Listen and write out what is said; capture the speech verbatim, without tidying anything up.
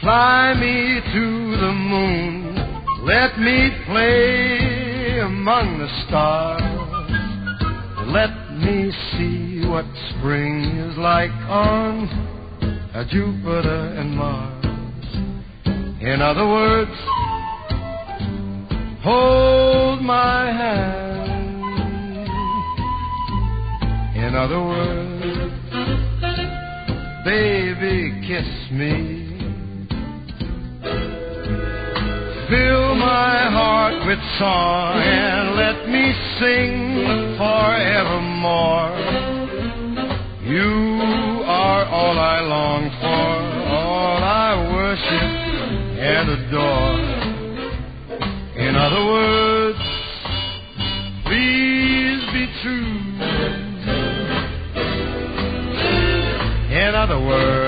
Fly me to the moon, let me play among the stars. Let me see what spring is like on uh, Jupiter and Mars. In other words, hold my hand. In other words, baby, kiss me. Fill my heart with song and let me sing forevermore. You are all I long for, all I worship and adore. In other words, please be true. In other words,